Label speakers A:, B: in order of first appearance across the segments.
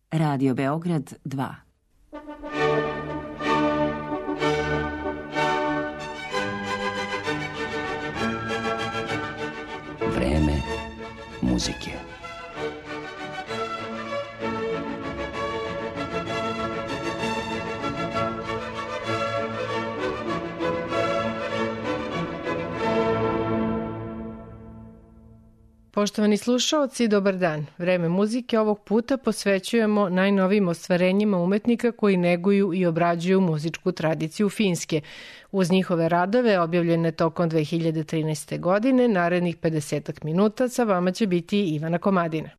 A: Radio Beograd 2.
B: Vreme muzike.
C: Poštovani slušaoci, dobar dan. Vreme muzike ovog puta posvećujemo najnovijim ostvarenjima umetnika koji neguju i obrađuju muzičku tradiciju Finske. Uz njihove radove, objavljene tokom 2013. godine, narednih 50 minuta sa vama će biti Ivana Komadina.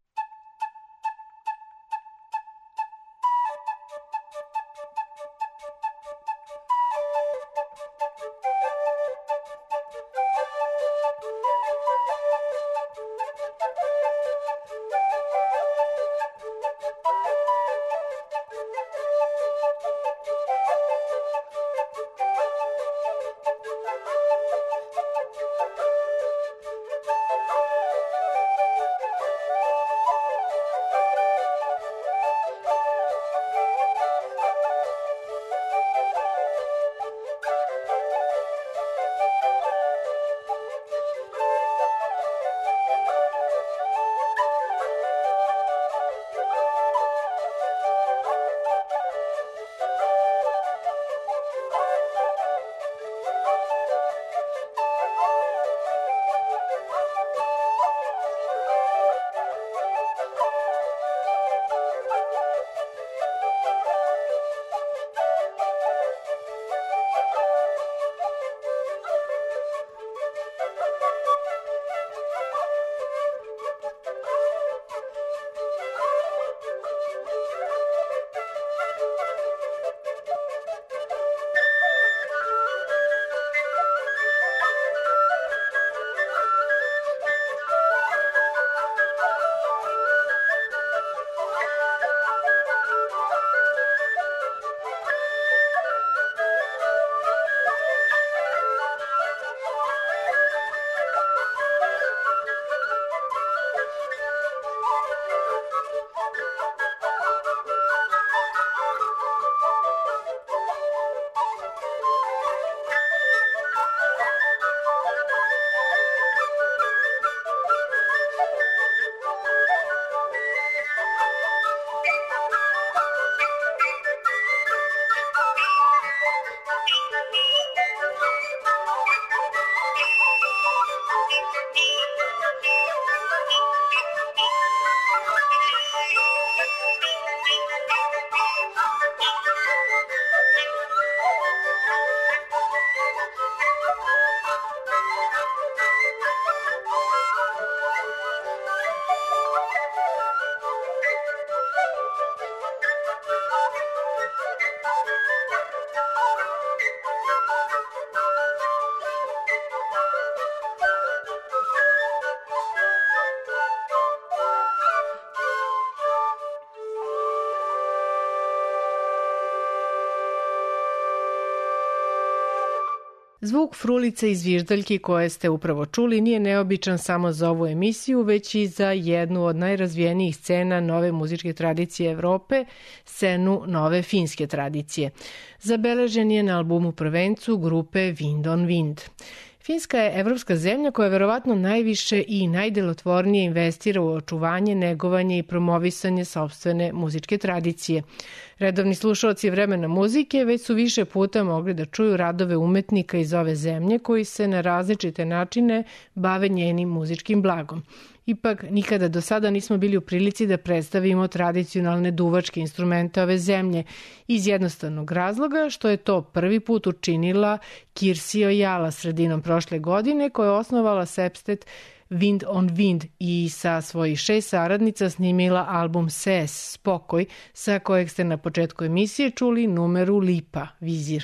C: Zvuk frulice i zviždaljki koje ste upravo čuli nije neobičan samo za ovu emisiju, već i za jednu od najrazvijenijih scena nove muzičke tradicije Evrope, scenu nove finske tradicije. Zabeležen je na albumu prvencu grupe Wind on Wind. Finska je evropska zemlja koja verovatno najviše i najdelotvornije investira u očuvanje, negovanje i promovisanje sopstvene muzičke tradicije. Redovni slušaoci Vremena muzike već su više puta mogli da čuju radove umetnika iz ove zemlje koji se na različite načine bave njenim muzičkim blagom. Ipak, nikada do sada nismo bili u prilici da predstavimo tradicionalne duvačke instrumente ove zemlje iz jednostavnog razloga što je to prvi put učinila Kirsi Ojala sredinom prošle godine koja je osnovala sepstet Wind on Wind i sa svojih 6 saradnica snimila album Ses, Spokoj, sa kojeg ste na početku emisije čuli numeru Lipa, Vizir.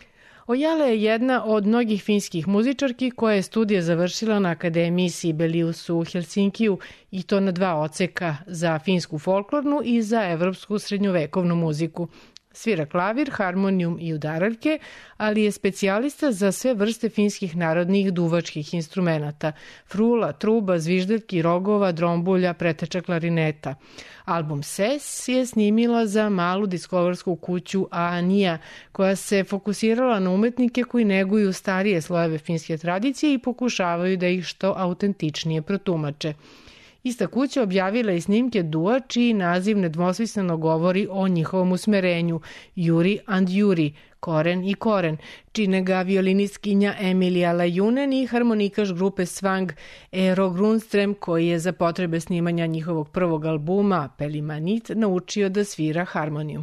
C: Ojala je jedna od mnogih finskih muzičarki koja je studije završila na Akademiji Sibelius u Helsinkiju i to na 2 odseka, za finsku folklornu i za evropsku srednjovekovnu muziku. Svira klavir, harmonijum i udaraljke, ali je specijalista za sve vrste finskih narodnih duvačkih instrumenata, frula, truba, zviždaljki, rogova, drombulja, preteča klarineta. Album Ses je snimila za malu diskograrsku kuću Aania, koja se fokusirala na umetnike koji neguju starije slojeve finske tradicije i pokušavaju da ih što autentičnije protumače. Ista kuća objavila i snimke dua čiji naziv nedvosmisleno govori o njihovom usmerenju Juri and Juri, Koren i Koren, čine ga violinistkinja Emilija Lajunen i harmonikaš grupe Svang Eero Grundström, koji je za potrebe snimanja njihovog prvog albuma Pelimanit naučio da svira harmoniju.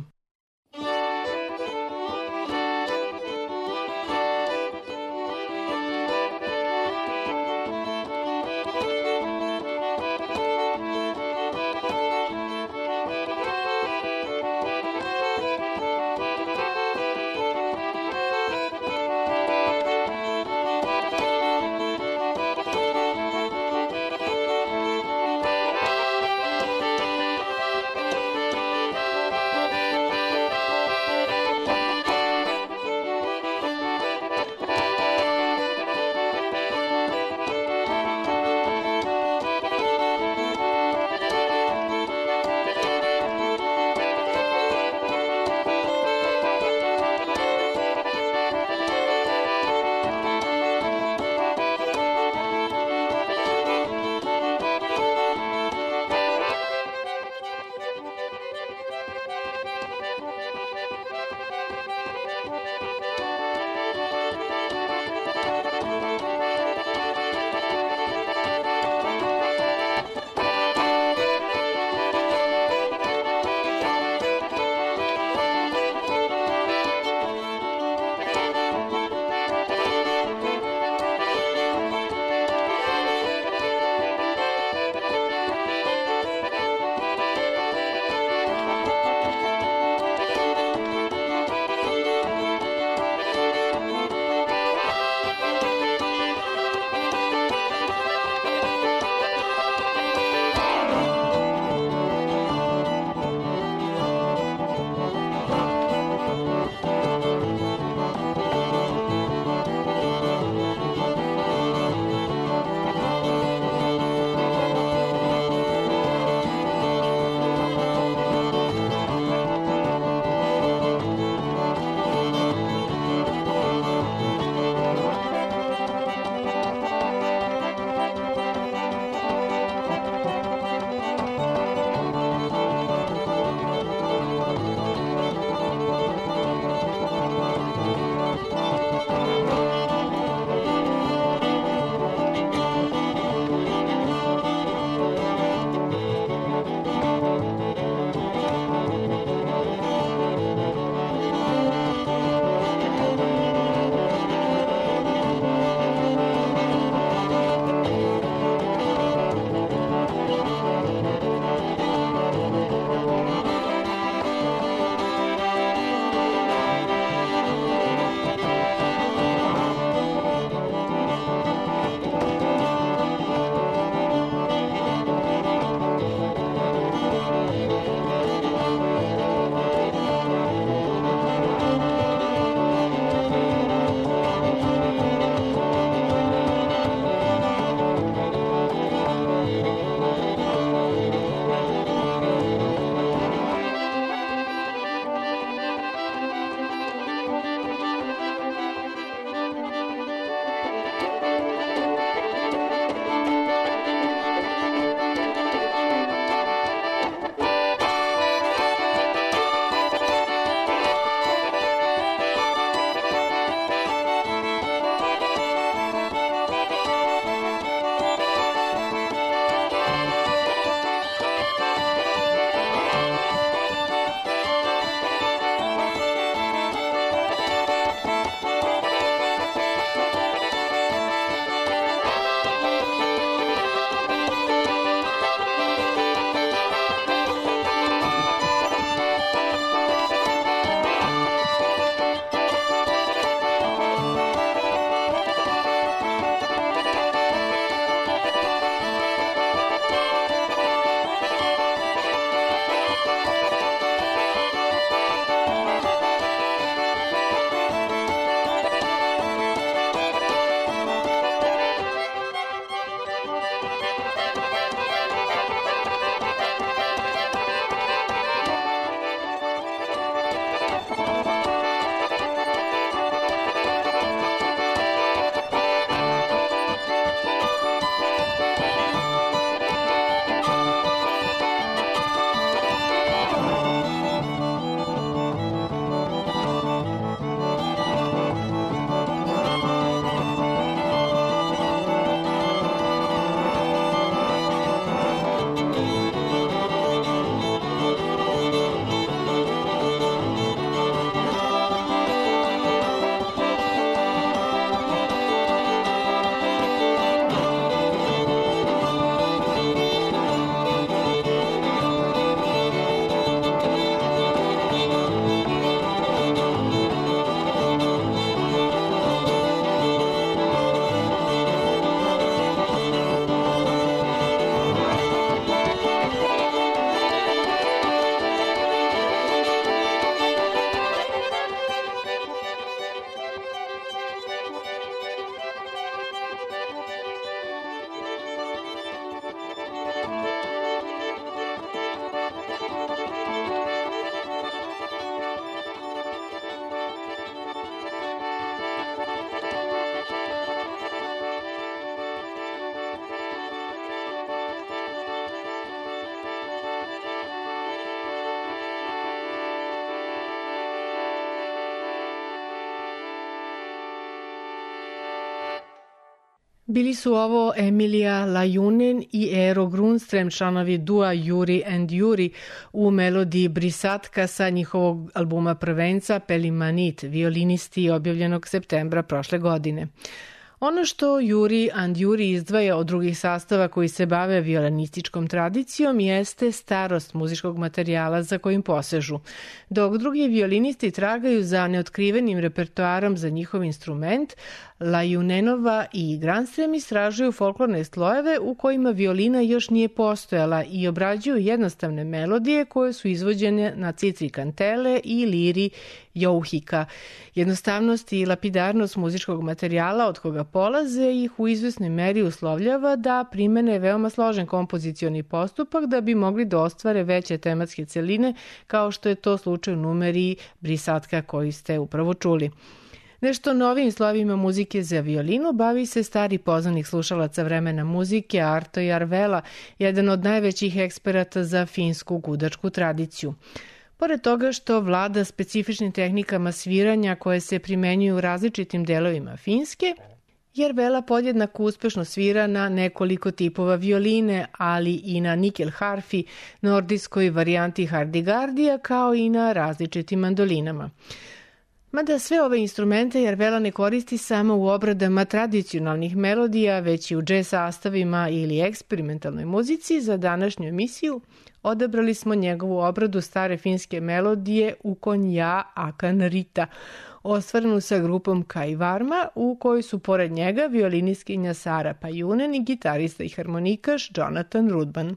C: Bili su ovo Emilia Lajunen i Eero Grundström, članovi dua Juri and Juri u melodiji Brisatka sa njihovog albuma prvenca Pelimanit, violinisti objavljenog septembra prošle godine. Ono što Juri and Juri izdvaja od drugih sastava koji se bave violinističkom tradicijom jeste starost muzičkog materijala za kojim posežu, dok drugi violinisti tragaju za neotkrivenim repertoarom za njihov instrument. Lajunenova i Granström istražuju folklorne slojeve u kojima violina još nije postojala i obrađuju jednostavne melodije koje su izvođene na citri kantele i liri jouhika. Jednostavnost i lapidarnost muzičkog materijala od koga polaze ih u izvesnoj meri uslovljava da primene veoma složen kompozicioni postupak da bi mogli da ostvare veće tematske celine, kao što je to slučaj u numeri Brisatka koju ste upravo čuli. Nešto novim slovima muzike za violinu bavi se stari poznanik slušalaca vremena muzike Arto Järvelä, jedan od najvećih eksperata za finsku gudačku tradiciju. Pored toga što vlada specifičnim tehnikama sviranja koje se primenjuju u različitim delovima Finske, Järvelä podjednako uspešno svira na nekoliko tipova violine, ali i na nikel harfi, nordijskoj varijanti hardigardija, kao i na različitim mandolinama. Mada sve ove instrumente Järvelä ne koristi samo u obradama tradicionalnih melodija, već i u džez sastavima ili eksperimentalnoj muzici, za današnju emisiju odabrali smo njegovu obradu stare finske melodije Ukon ja akan rita, ostvarenu sa grupom Kai Varma, u kojoj su pored njega violinistkinja Sara Pajunen i gitarista i harmonikaš Jonathan Rudman.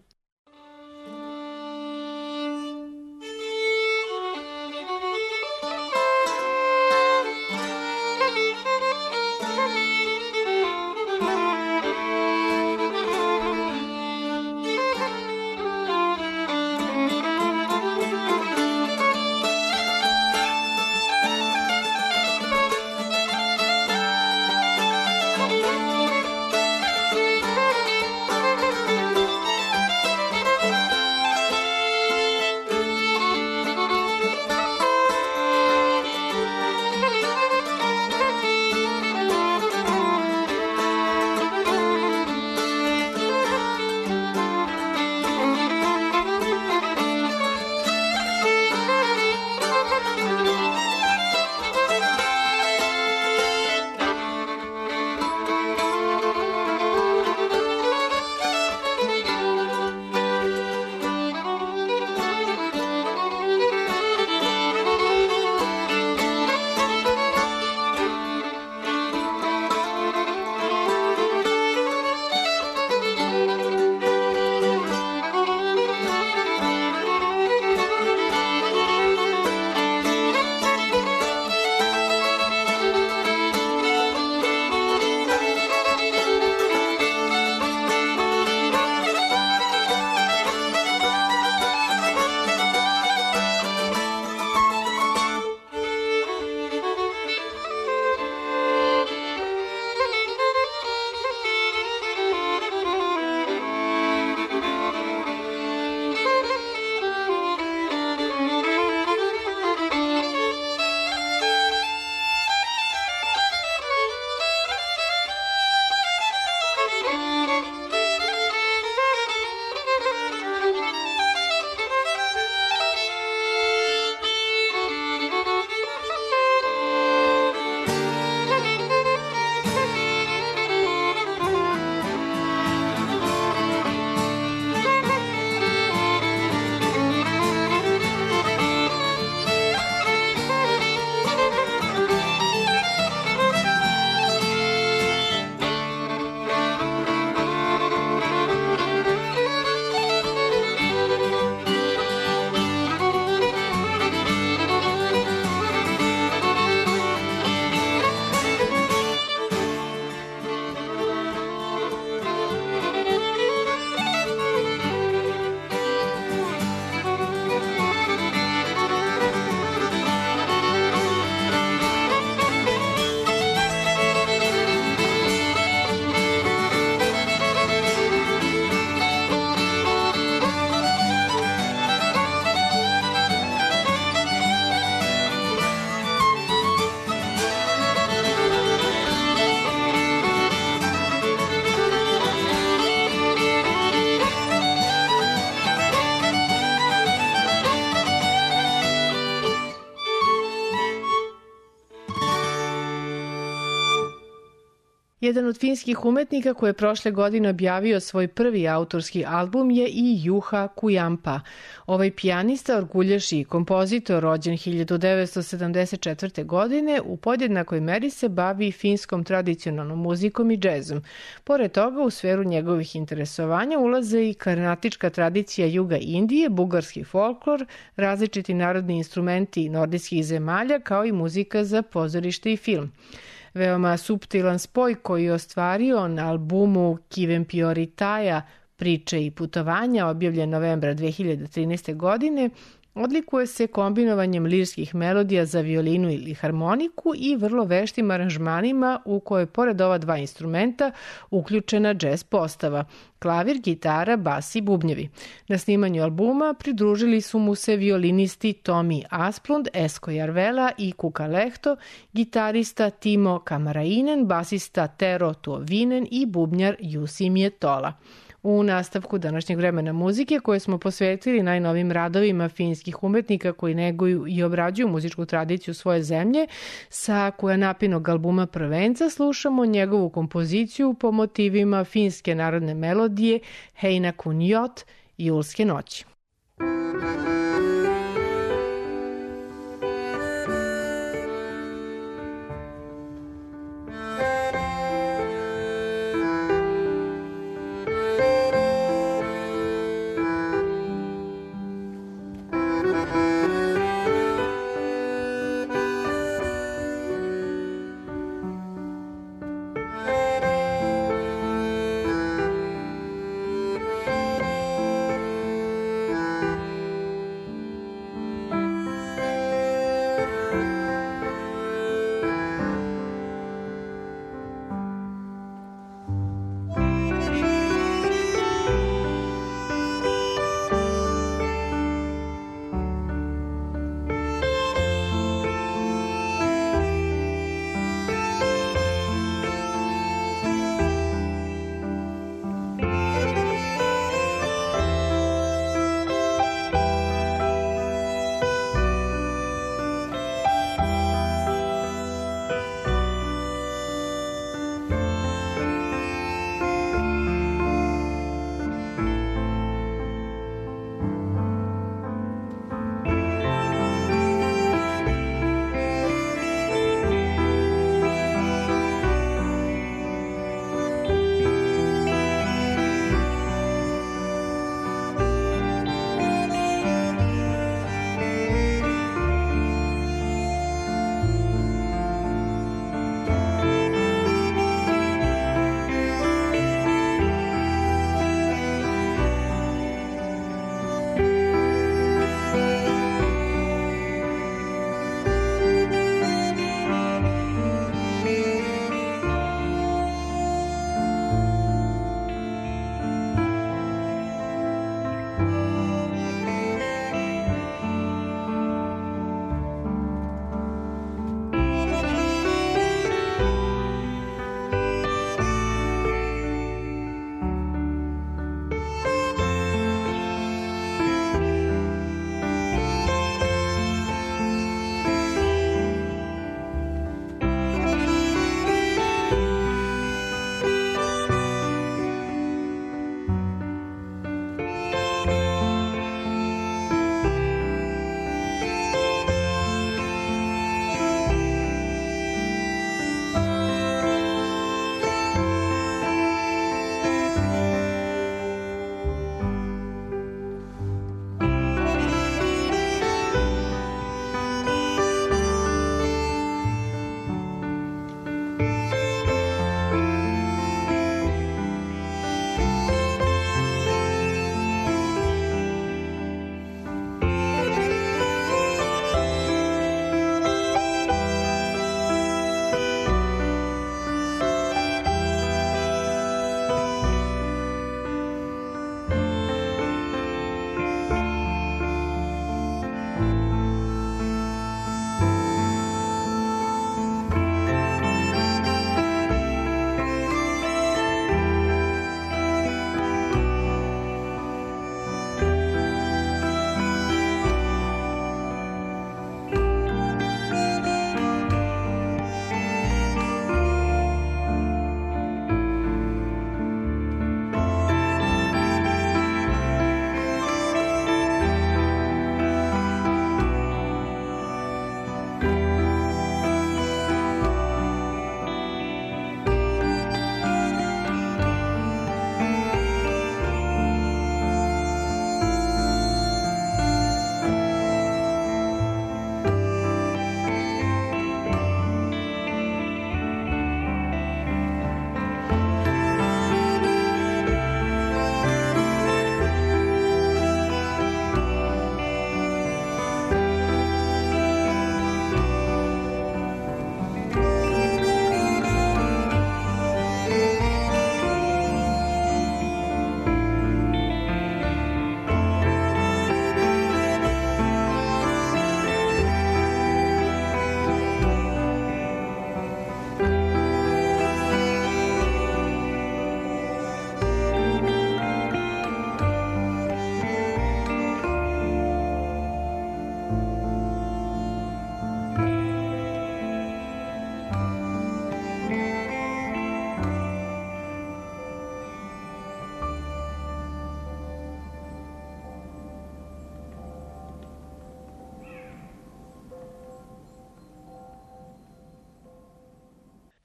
C: Jedan od finskih umetnika koji je prošle godine objavio svoj prvi autorski album je i Juha Kujampa. Ovaj pijanista, orguljaš i kompozitor, rođen 1974. godine, u podjednakoj meri se bavi finskom tradicionalnom muzikom i džezom. Pored toga, u sferu njegovih interesovanja ulaze i karnatička tradicija juga Indije, bugarski folklor, različiti narodni instrumenti nordijskih zemalja, kao i muzika za pozorište i film. Veoma suptilan spoj koji je ostvario na albumu Kivempioritaja, priče i putovanja, objavljen novembra 2013. godine, odlikuje se kombinovanjem lirskih melodija za violinu ili harmoniku i vrlo veštim aranžmanima u kojoj pored ova dva instrumenta uključena džez postava, klavir, gitara, bas i bubnjevi. Na snimanju albuma pridružili su mu se violinisti Tomi Asplund, Esko Jarvela i Kuka Lehto, gitarista Timo Kamarainen, basista Tero Tuovinen i bubnjar Jussi Mietola. U nastavku današnjeg vremena muzike koje smo posvetili najnovim radovima finskih umetnika koji neguju i obrađuju muzičku tradiciju svoje zemlje, sa Kujanapinog albuma Prvenca slušamo njegovu kompoziciju po motivima finske narodne melodije Heina kun jot, Julske noći.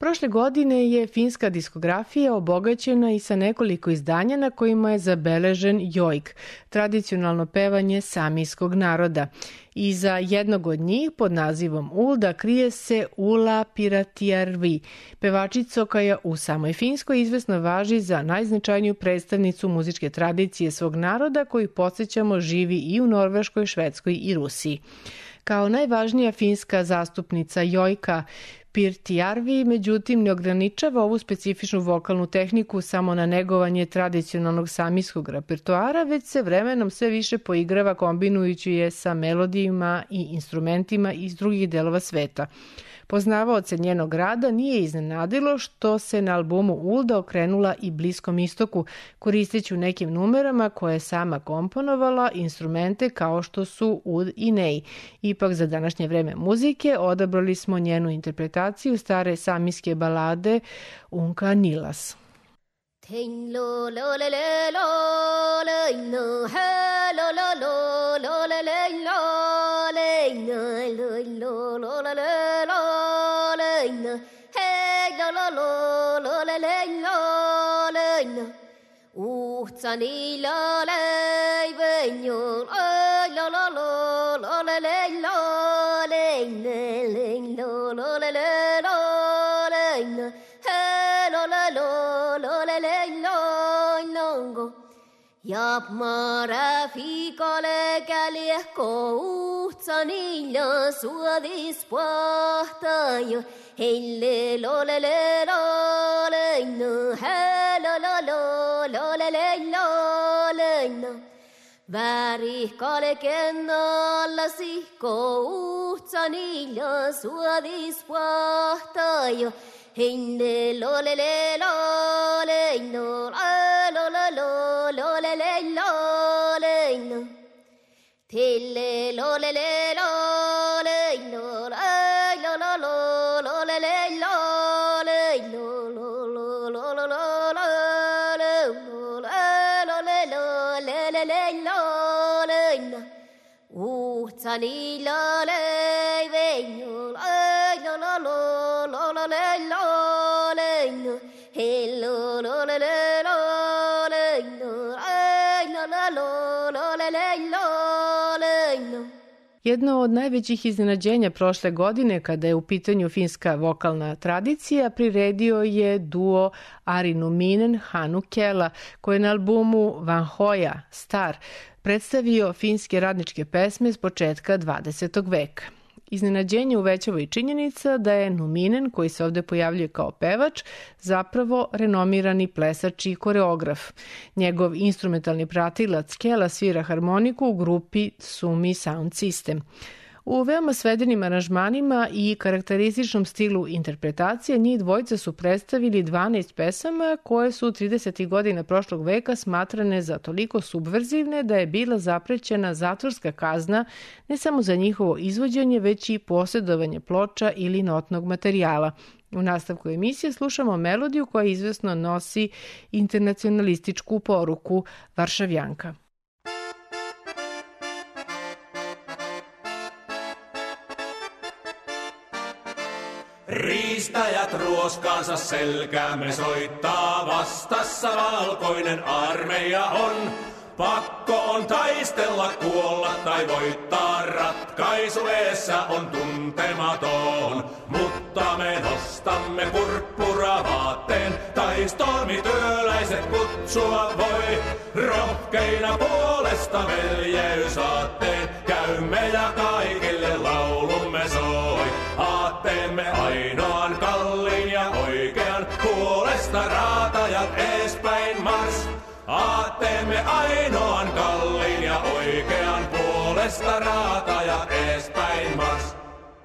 C: Prošle godine je finska diskografija obogaćena i sa nekoliko izdanja na kojima je zabeležen jojk, tradicionalno pevanje samijskog naroda. I za jednog od njih pod nazivom Ulda krije se Ula Piratjärvi, pevačica koja u samoj Finskoj izvesno važi za najznačajniju predstavnicu muzičke tradicije svog naroda koji, podsjećamo, živi i u Norveškoj, Švedskoj i Rusiji. Kao najvažnija finska zastupnica jojka, Piratjärvi, međutim, ne ograničava ovu specifičnu vokalnu tehniku samo na negovanje tradicionalnog samijskog repertoara, već se vremenom sve više poigrava kombinujući je sa melodijima i instrumentima iz drugih delova sveta. Poznavaoce njenog rada nije iznenadilo što se na albumu Ulda okrenula i Bliskom istoku, koristeći u nekim numerama koje je sama komponovala instrumente kao što su ud i ney. Ipak za današnje vreme muzike odabrali smo njenu interpretaciju stare samijske balade Unka Nilas.
D: Uhtsani la lei venyon ay la la la la la lei la lei lei la la la la lei he la la la la la lei la longo Jap mara fikale kaliesko uhtsani la suadis pahtayo helle la la la lei he la la la la la la la Värih kalekena la sihko uhtsani la suadis pahtayo helle la la la la la la la la la la la la Tille la la la la la la la la la la Uhtsani la lei venyon ay la la la la la la la la hello la la la la la ay la la la la la la
C: Jedno od najvećih iznenađenja prošle godine kada je u pitanju finska vokalna tradicija priredio je duo Ari Numinen, Hannu Kela, koji je na albumu Vanhoja, Star, predstavio finske radničke pesme s početka 20. veka. Iznenađenje uvećava i činjenica da je Numinen, koji se ovde pojavljuje kao pevač, zapravo renomirani plesač i koreograf. Njegov instrumentalni pratilac Kela svira harmoniku u grupi Sumi Sound System. U veoma svedenim aranžmanima i karakterističnom stilu interpretacije njih dvojica su predstavili 12 pesama koje su 30. godina prošlog veka smatrane za toliko subverzivne da je bila zaprećena zatvorska kazna ne samo za njihovo izvođenje, već i posjedovanje ploča ili notnog materijala. U nastavku emisije slušamo melodiju koja izvesno nosi internacionalističku poruku Varšavjanka.
E: Riistäjät ruoskaansa selkäämme soittaa, vastassa valkoinen armeija on. Pakko on taistella, kuolla tai voittaa, ratkaisu eessä on tuntematon. Mutta me nostamme purppuravaatteen, tai stormityöläiset kutsua voi. Rohkeina puolesta veljeysaaatteen, käymme ja kaikille laulumme soi. Aatteemme ainoan kalliin ja oikean, puolesta raatajat eespäin mars. Aatteemme ainoan kalliin ja oikean, puolesta raatajat eespäin mars.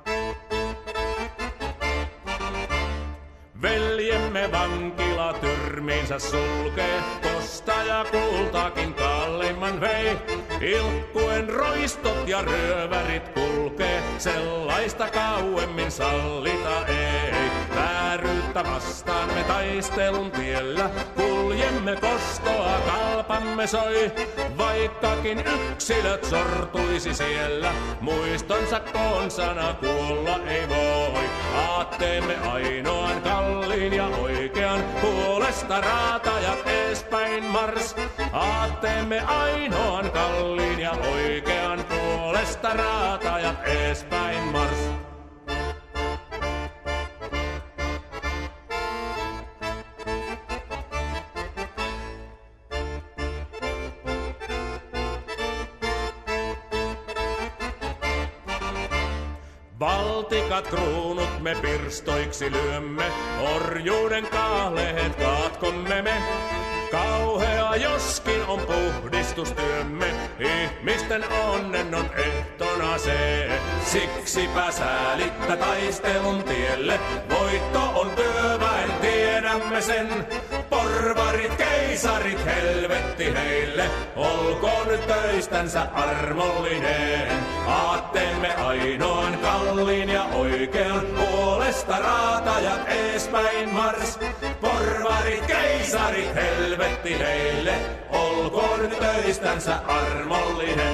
E: Veljemme vankila tyrmiinsä sulkee, kostaja kultakin kalleimman vei. Ilkkuen roistot ja ryövärit kulkee, sellaista kauemmin sallita ei. vääryyttä vastaan me taistelun tiellä. Kuljemme kostoa, kalpamme soi, vaikkakin yksilöt sortuisi siellä. Muistonsa konsana kuolla ei voi. Aatteemme ainoan kalliin ja oikean, puolesta raatajat eespäin mars. Aatteemme ainoan kalliin ja oikean, puolesta raatajat eespäin mars. Valtikat kruunut me pirstoiksi lyömme, orjuuden kaalehet kaatkomme me. Kauhea joskin on puhdistustyömme, ihmisten onnen on ehtona se. Siksipä säälittä taistelun tielle, voitto on työväen, tiedämme sen. Porvarit, keisarit, helvetti heille, olkoon nyt töistänsä armollinen. Aatteemme ainoan kalliin ja oikean, puolesta raatajat eespäin mars. Porvarit, keisarit, helvetti heille, olkoon nyt töistänsä armollinen.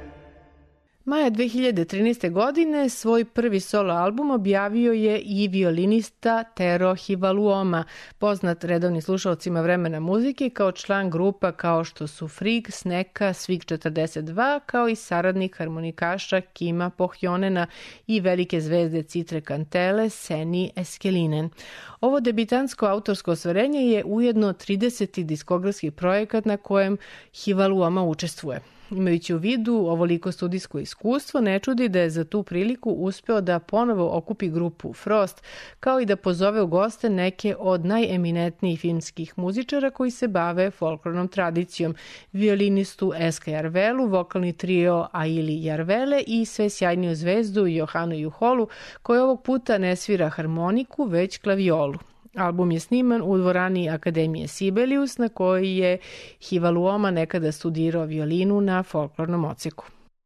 C: Maja 2013. godine svoj prvi solo album objavio je i violinista Tero Hivaluoma, poznat redovnim slušalcima Vremena muzike kao član grupa kao što su Frig, Sneka, Svig 42, kao i saradnik harmonikaša Kima Pohjonena i velike zvezde Citre Kantele Seni Eskelinen. Ovo debitansko autorsko ostvarenje je ujedno 30. diskografski projekat na kojem Hivaluoma učestvuje. Imajući u vidu ovoliko studijsko iskustvo, ne čudi da je za tu priliku uspeo da ponovo okupi grupu Frost, kao i da pozove u goste neke od najeminentnijih filmskih muzičara koji se bave folklornom tradicijom, violinistu Eska Jarvelu, vokalni trio Aili Jarvele i sve sjajniju zvezdu Johanu Juholu, koji ovog puta ne svira harmoniku, već klavijolu. Album je sniman u dvorani Akademije Sibelius, na kojoj je Hivaluoma nekada studirao violinu na folklornom odseku.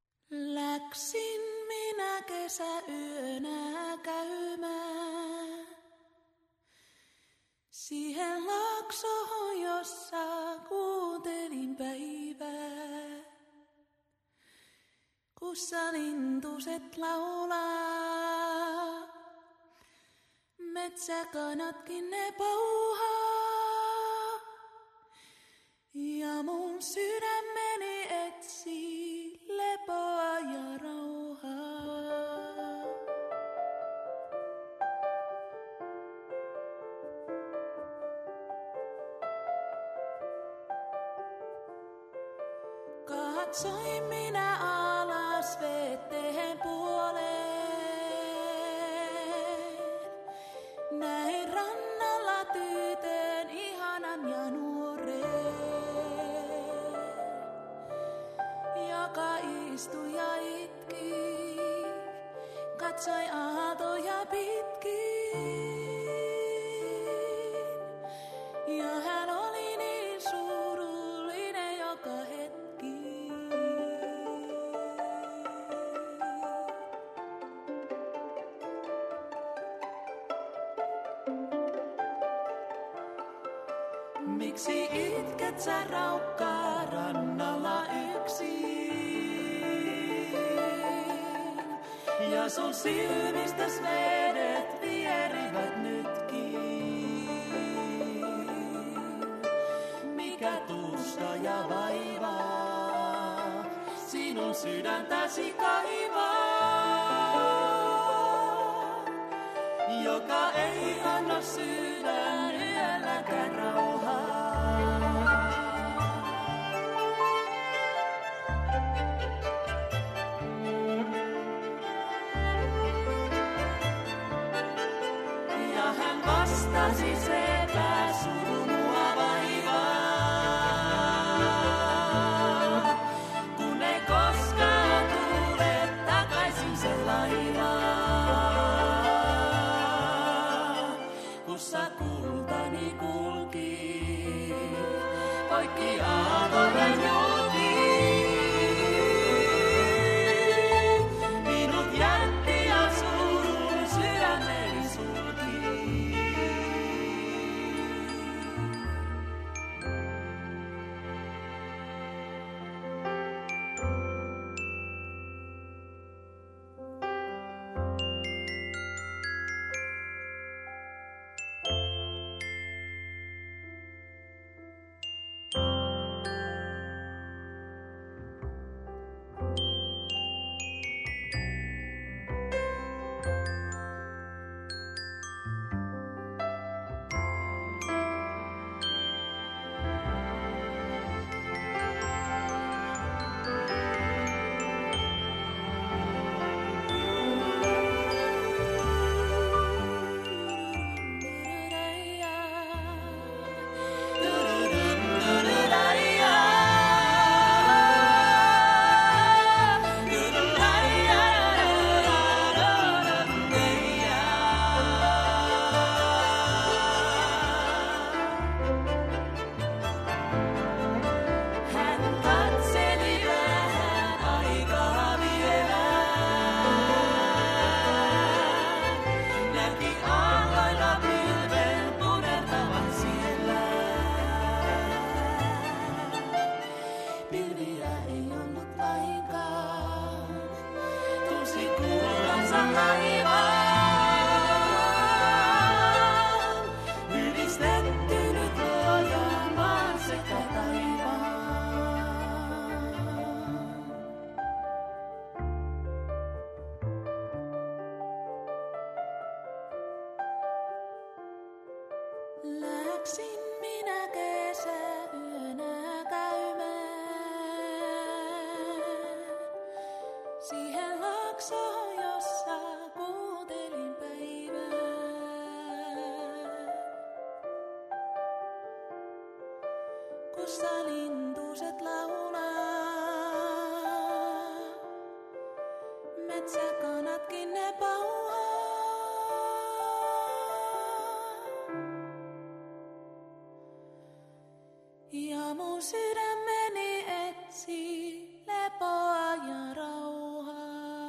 F: Läksin minä kesäyönä käymään siihen laaksoon, jossa kuuntelin päivää, kussa lintuset laulaa. Metsäkanatkin ne pauhaa, ja mun sydämeni etsii lepoa ja rauhaa. Katsoin minä alas veteen puoleen. Näin rannalla tytön ihanan ja nuoren, joka istui ja itki, katsoi aaltoja pitkin. Ja hän oli niin surullinen joka hetki. Miksi itket sä raukkaa rannalla yksin? Ja sun silmistäs vedet vierivät nytkin. Mikä tuska ja vaivaa sinun sydäntäsi kaivaa, joka ei anna sydän yölläkään rauhaa. Ja hän vastasi, sepä suru mua vaivaa, kun ei koskaan tule takaisin se laiva. Kussa kultani kulki, poikki aamuran julki. Minut jätti ja surun sydämeni sulki. jossa kuuntelin päivää. Kossa lintuset laulaa, metsäkanatkin ne pauhaa. Ja mun sydämeni etsii lepoa ja rauhaa.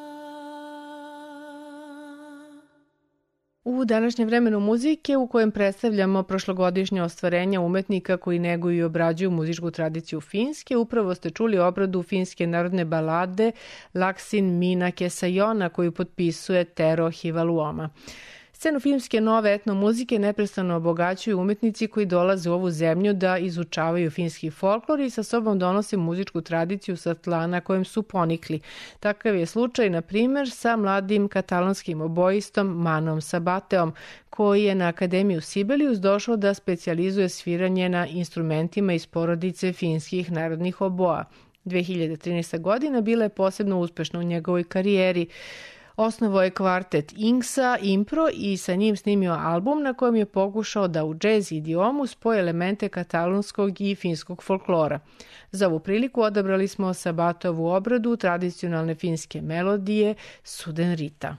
C: U današnjem vremenu muzike u kojem predstavljamo prošlogodišnje ostvarenja umetnika koji neguju i obrađuju muzičku tradiciju Finske, upravo ste čuli obradu finske narodne balade Laksin Mina Kesajona koju potpisuje Tero Hivaluoma. Scenu filmske nove etno muzike neprestano obogaćuju umetnici koji dolaze u ovu zemlju da izučavaju finski folklor i sa sobom donose muzičku tradiciju sa tla na kojem su ponikli. Takav je slučaj, na primjer, sa mladim katalonskim obojistom Manom Sabateom, koji je na Akademiju Sibelius došao da specijalizuje sviranje na instrumentima iz porodice finskih narodnih oboa. 2013. godina bila je posebno uspešna u njegovoj karijeri. Osnovao je kvartet Inksa Impro i sa njim snimio album na kojem je pokušao da u džez idiomu spoje elemente katalonskog i finskog folklora. Za ovu priliku odabrali smo Sabatovu obradu tradicionalne finske melodije Sudenrita.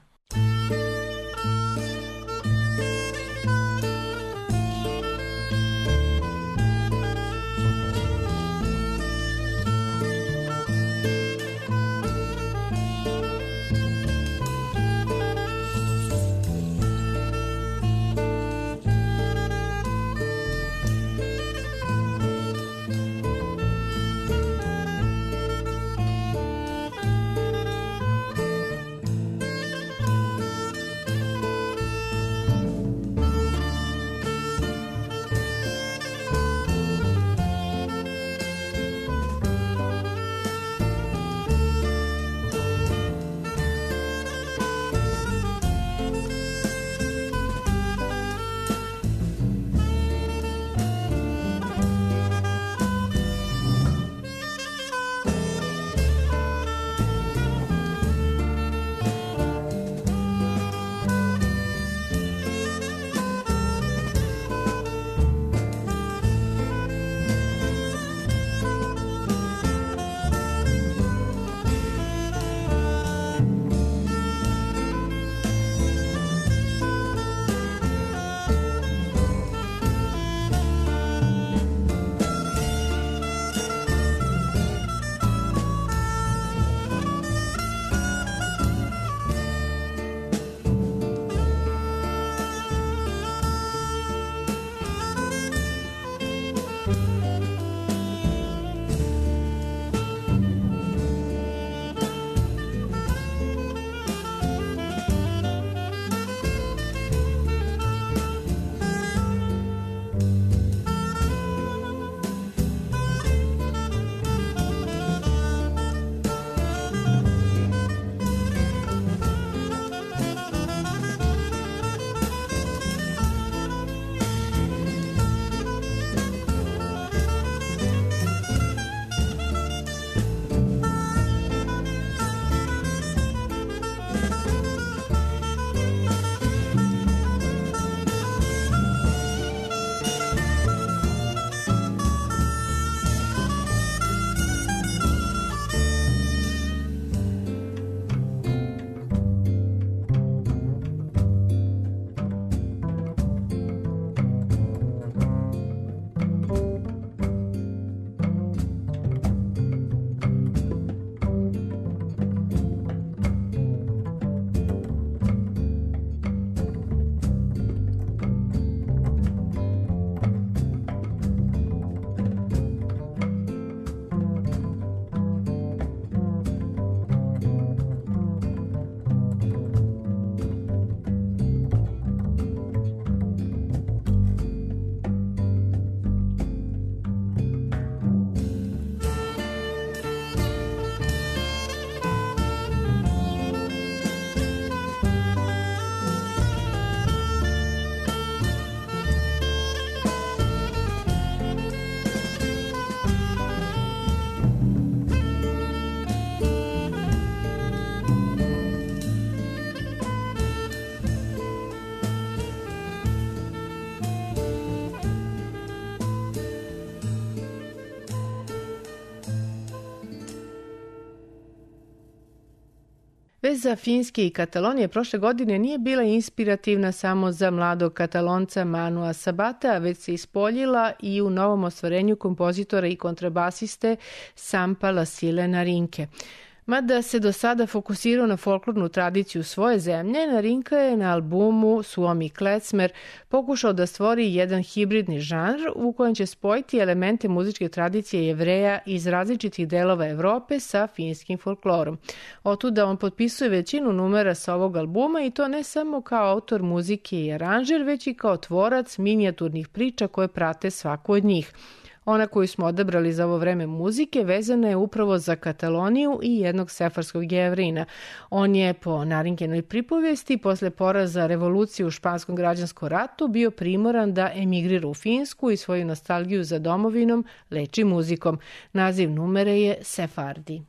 C: Veza Finske i Katalonije prošle godine nije bila inspirativna samo za mladog Katalonca Manua Sabata, već se ispoljila i u novom ostvarenju kompozitora i kontrabasiste Sampa Lasile Narinke. Mada se do sada fokusirao na folklornu tradiciju svoje zemlje, Narinka je na albumu Suomi Klezmer pokušao da stvori jedan hibridni žanr u kojem će spojiti elemente muzičke tradicije Jevreja iz različitih delova Evrope sa finskim folklorom. Otuda on potpisuje većinu numera sa ovog albuma i to ne samo kao autor muzike i aranžer, već i kao tvorac minijaturnih priča koje prate svaku od njih. Ona koju smo odabrali za ovo vreme muzike vezana je upravo za Kataloniju i jednog sefarskog Jevrina. On je po Narinkenoj pripovesti posle poraza revolucije u španskom građanskom ratu bio primoran da emigrira u Finsku i svoju nostalgiju za domovinom leči muzikom. Naziv numere je Sefardi.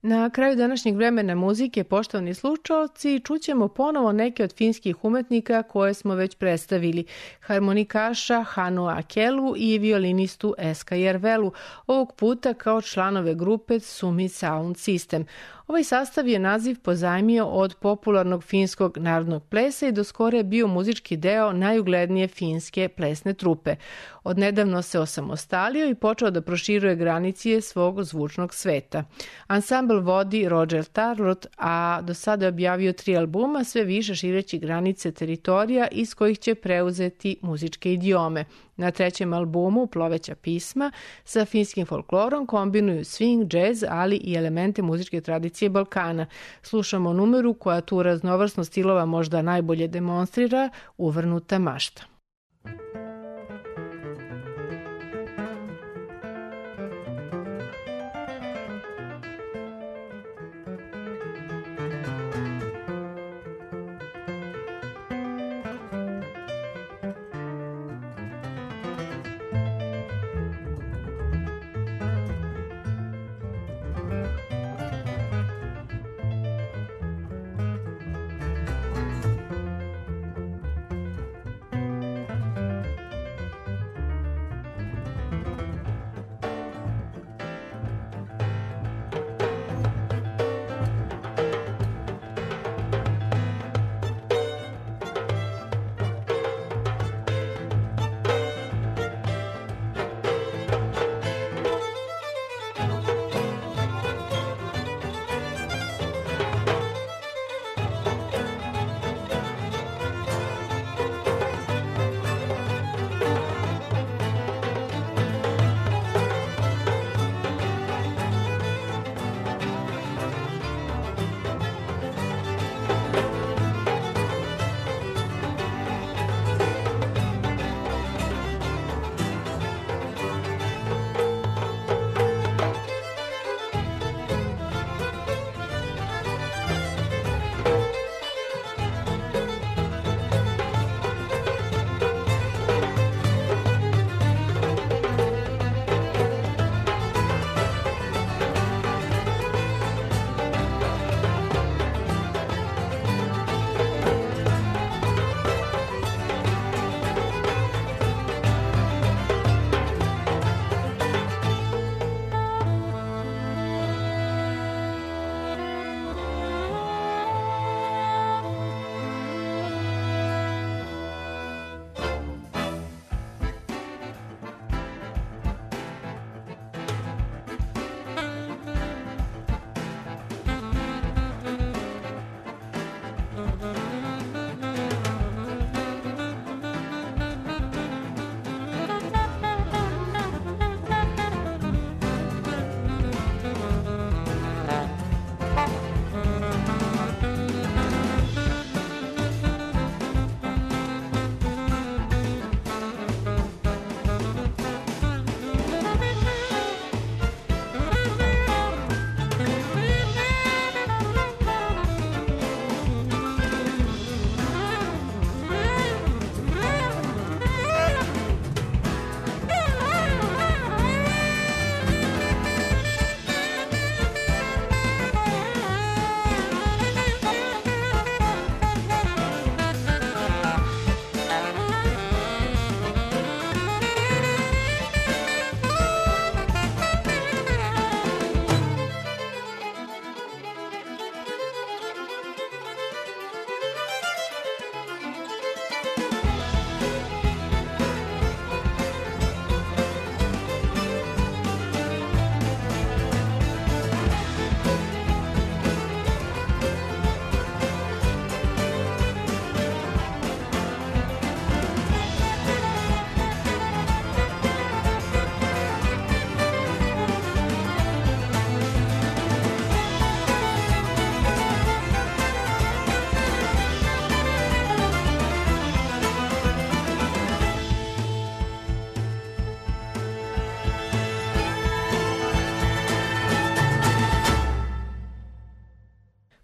C: Na kraju današnjeg vremena muzike, poštovani slušaoci, čućemo ponovo neke od finskih umetnika koje smo već predstavili. Harmonikaša Hannu Akelu i violinistu Eska Järvelu, ovog puta kao članove grupe Sumi Sound System. Ovaj sastav je naziv pozajmio od popularnog finskog narodnog plesa i do skore je bio muzički deo najuglednije finske plesne trupe. Odnedavno se osamostalio i počeo da proširuje granice svog zvučnog sveta. Ansambl vodi Roger Tarlot, a do sada je objavio 3 albuma, sve više šireći granice teritorija iz kojih će preuzeti muzičke idiome. Na 3. albumu Ploveća pisma sa finskim folklorom kombinuju swing, jazz, ali i elemente muzičke tradicije Balkana. Slušamo numeru koja tu raznovrsnost stilova možda najbolje demonstrira, Uvrnuta mašta.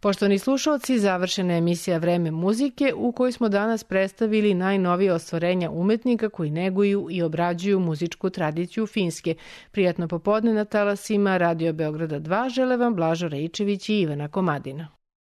C: Poštovani slušalci, završena je emisija Vreme muzike u kojoj smo danas predstavili najnovije ostvarenja umetnika koji neguju i obrađuju muzičku tradiciju Finske. Prijatno popodne na talasima Radio Beograda 2 žele vam Blažo Rejčević i Ivana Komadina.